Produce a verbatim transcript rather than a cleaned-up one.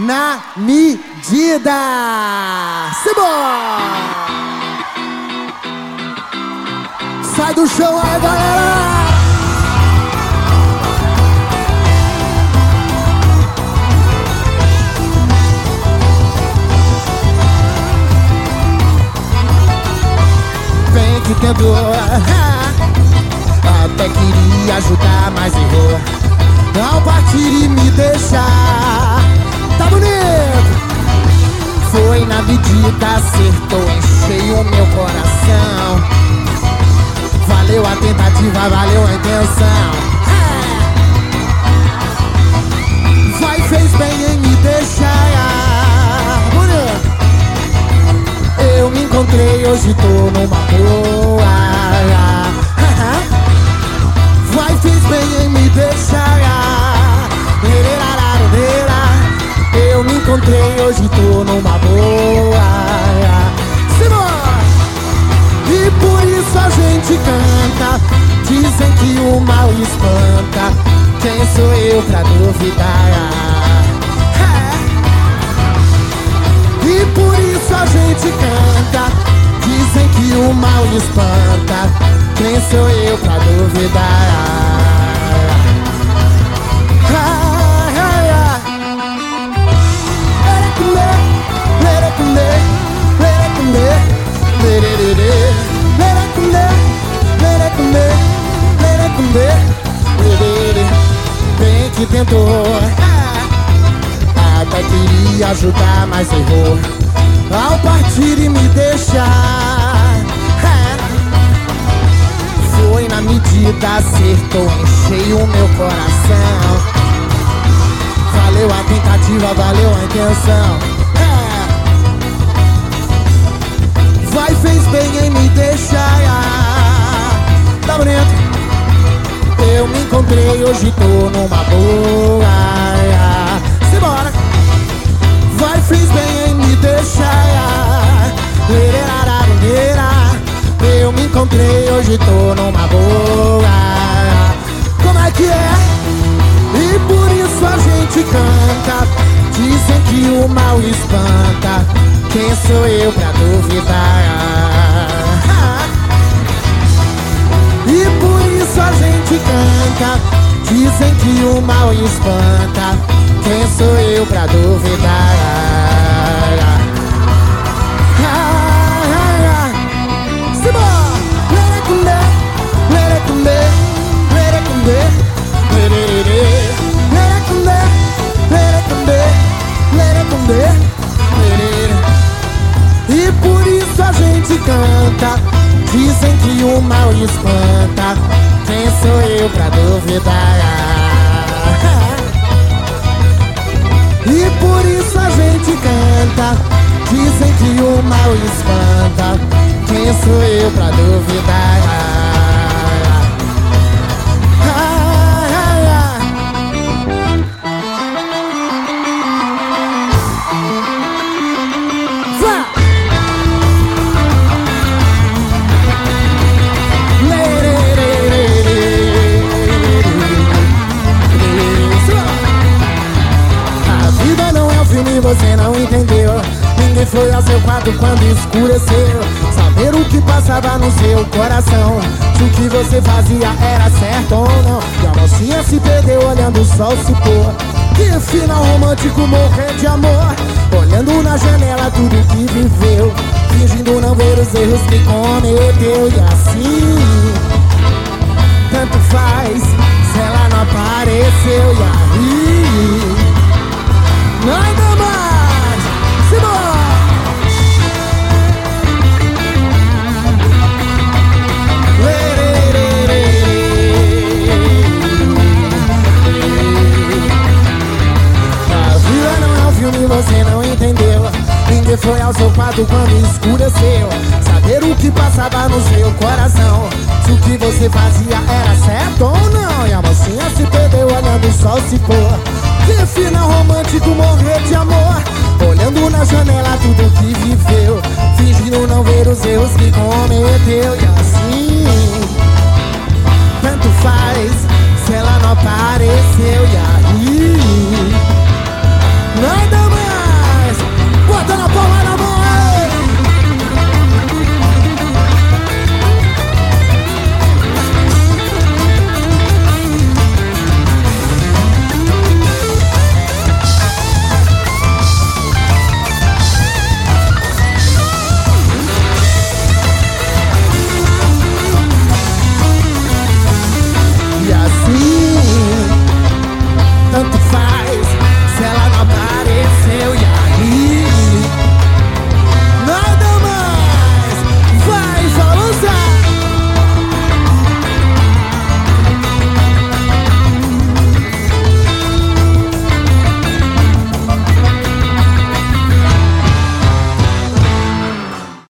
na medida. Simbora! Sai do chão aí, galera! Vem que tentou, até queria ajudar, mas errou ao partir e me deixar. Tá bonito! Foi na medida, acertou, encheu o meu coração. Valeu a tentativa, valeu a intenção. Vai, fez bem em me deixar. Bonito! Eu me encontrei, hoje tô numa boa. Vai, fez bem em me deixar. Eu me encontrei, hoje tô numa boa. Simão! E por isso a gente canta. Dizem que o mal espanta. Quem sou eu pra duvidar? E por isso a gente canta. Dizem que o mal espanta. Quem sou eu pra duvidar? Bem que tentou, até queria ajudar, mas errou ao partir e me deixar. Foi na medida, acertou, encheu o meu coração. Valeu a tentativa, valeu a intenção. Vai, fez bem em me deixar. Tá bonito? Eu me encontrei, hoje tô numa boa. Simbora! Vai, fez bem em me deixar. Eu me encontrei, hoje tô numa boa. Como é que é? E por isso a gente canta. Dizem que o mal espanta. Quem sou eu pra duvidar? E por isso a gente canta. Dizem que o mal espanta. Quem sou eu pra duvidar? Simbora! Let it come there, let it come there, let it come there, let it come there, let it come there, let it come there. E por isso a gente canta. Dizem que o mal espanta. Quem sou eu pra duvidar? E por isso a gente canta. Dizem que o mal espanta. Quem sou eu pra duvidar? Você não entendeu. Ninguém foi ao seu quarto quando escureceu. Saber o que passava no seu coração. Se o que você fazia era certo ou não. E a mocinha se perdeu olhando o sol se pôr. Que final romântico, morrer de amor. Olhando na janela tudo que viveu. Fingindo não ver os erros que cometeu. E assim, tanto faz se ela não apareceu. E aí, nada mais. Simbora! A vida não é um filme, você não entendeu. Ninguém foi ao seu quarto quando escureceu. Saber o que passava no seu coração. Se o que você fazia era certo ou não. E a mocinha se perdeu olhando o sol se pôr. Que final romântico, morrer de amor. Olhando na janela tudo que viveu. Fingindo não ver os erros que cometeu.